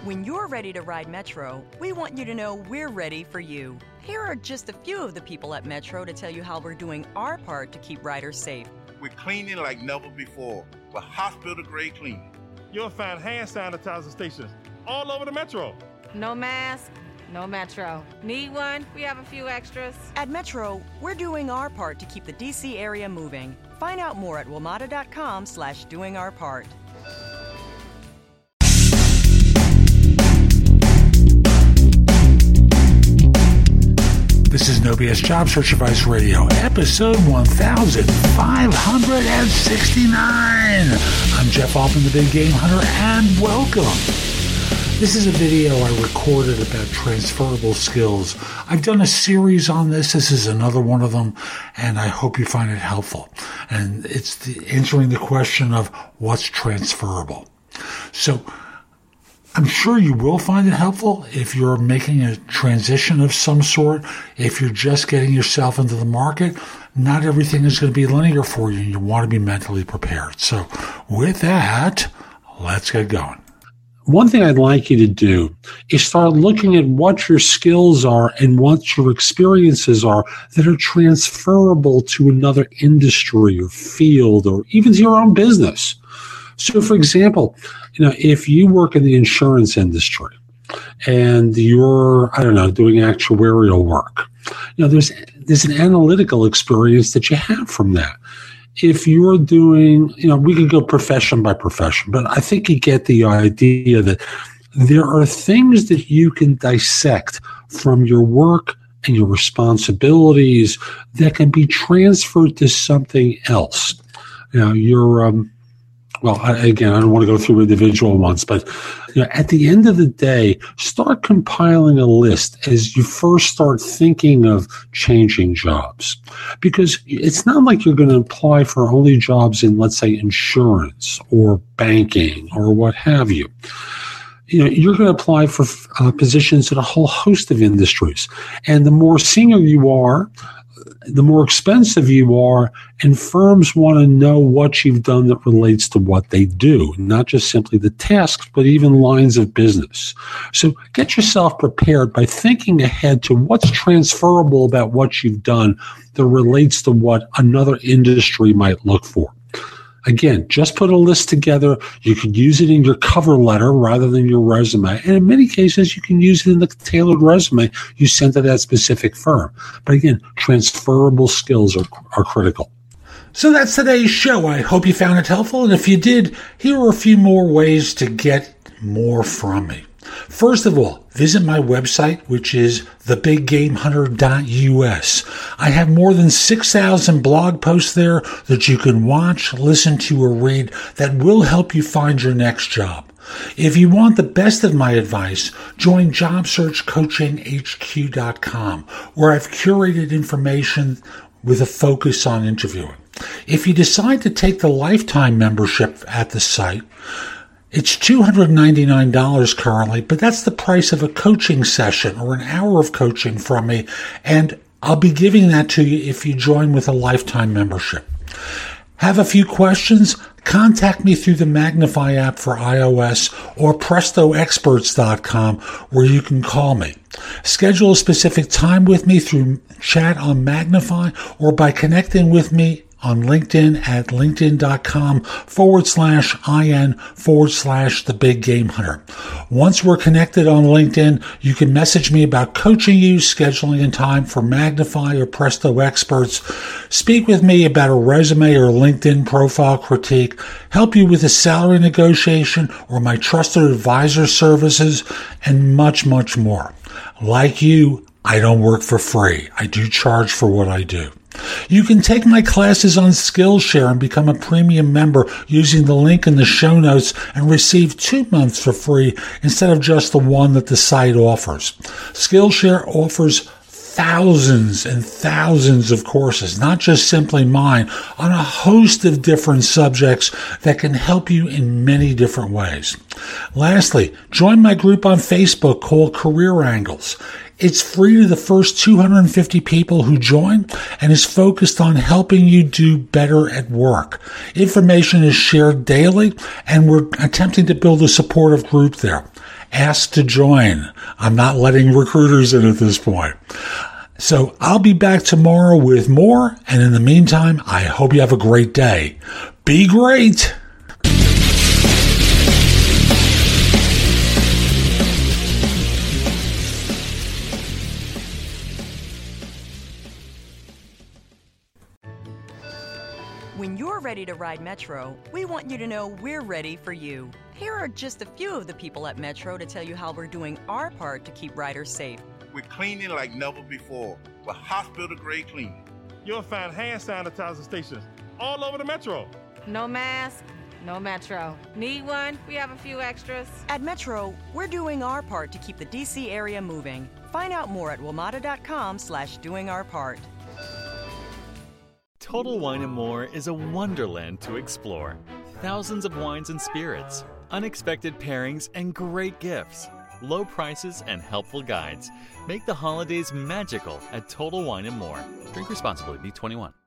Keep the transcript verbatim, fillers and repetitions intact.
When you're ready to ride Metro, we want you to know we're ready for you. Here are just a few of the people at Metro to tell you how we're doing our part to keep riders safe. We're cleaning like never before with hospital-grade cleaning. You'll find hand sanitizer stations all over the Metro. No mask, no Metro. Need one? We have a few extras. At Metro, we're doing our part to keep the D C area moving. Find out more at WMATA.com slash doing our part. This is No B S Job Search Advice Radio, episode one thousand five hundred sixty-nine. I'm Jeff Altman, the Big Game Hunter, and welcome. This is a video I recorded about transferable skills. I've done a series on this. This is another one of them, and I hope you find it helpful. And it's the, answering the question of what's transferable. So I'm sure you will find it helpful if you're making a transition of some sort. If you're just getting yourself into the market, not everything is going to be linear for you, and you want to be mentally prepared. So with that, let's get going. One thing I'd like you to do is start looking at what your skills are and what your experiences are that are transferable to another industry or field or even to your own business. So, for example, you know, if you work in the insurance industry and you're, I don't know, doing actuarial work, you know, there's there's an analytical experience that you have from that. If you're doing, you know, we could go profession by profession, but I think you get the idea that there are things that you can dissect from your work and your responsibilities that can be transferred to something else. You know, you're, um, Well, I, again, I don't want to go through individual ones, but you know, at the end of the day, start compiling a list as you first start thinking of changing jobs. Because it's not like you're going to apply for only jobs in, let's say, insurance or banking or what have you. You know, you're going to apply for uh, positions in a whole host of industries. And the more senior you are, the more expensive you are, and firms want to know what you've done that relates to what they do, not just simply the tasks, but even lines of business. So get yourself prepared by thinking ahead to what's transferable about what you've done that relates to what another industry might look for. Again, just put a list together. You can use it in your cover letter rather than your resume. And in many cases, you can use it in the tailored resume you sent to that specific firm. But again, transferable skills are, are critical. So that's today's show. I hope you found it helpful. And if you did, here are a few more ways to get more from me. First of all, visit my website, which is the big game hunter dot U S. I have more than six thousand blog posts there that you can watch, listen to, or read that will help you find your next job. If you want the best of my advice, join job search coaching H Q dot com, where I've curated information with a focus on interviewing. If you decide to take the lifetime membership at the site, it's two hundred ninety-nine dollars currently, but that's the price of a coaching session or an hour of coaching from me, and I'll be giving that to you if you join with a lifetime membership. Have a few questions? Contact me through the Magnify app for iOS or presto experts dot com, where you can call me. Schedule a specific time with me through chat on Magnify or by connecting with me on LinkedIn at linkedin.com forward slash IN forward slash the big game hunter. Once we're connected on LinkedIn, you can message me about coaching you, scheduling a time for Magnify or Presto Experts, speak with me about a resume or LinkedIn profile critique, help you with a salary negotiation or my trusted advisor services, and much, much more. Like you, I don't work for free. I do charge for what I do. You can take my classes on Skillshare and become a premium member using the link in the show notes and receive two months for free instead of just the one that the site offers. Skillshare offers thousands and thousands of courses, not just simply mine, on a host of different subjects that can help you in many different ways. Lastly, join my group on Facebook called Career Angles. It's free to the first two hundred fifty people who join and is focused on helping you do better at work. Information is shared daily, and we're attempting to build a supportive group there. Ask to join. I'm not letting recruiters in at this point. So I'll be back tomorrow with more, and in the meantime, I hope you have a great day. Be great! When you're ready to ride Metro, we want you to know we're ready for you. Here are just a few of the people at Metro to tell you how we're doing our part to keep riders safe. We're cleaning like never before with hospital-grade cleaning. You'll find hand sanitizer stations all over the Metro. No mask, no Metro. Need one? We have a few extras. At Metro, we're doing our part to keep the D C area moving. Find out more at WMATA.com slash doing our part. Total Wine and More is a wonderland to explore. Thousands of wines and spirits, unexpected pairings, and great gifts. Low prices and helpful guides make the holidays magical at Total Wine and More. Drink responsibly. Be twenty-one.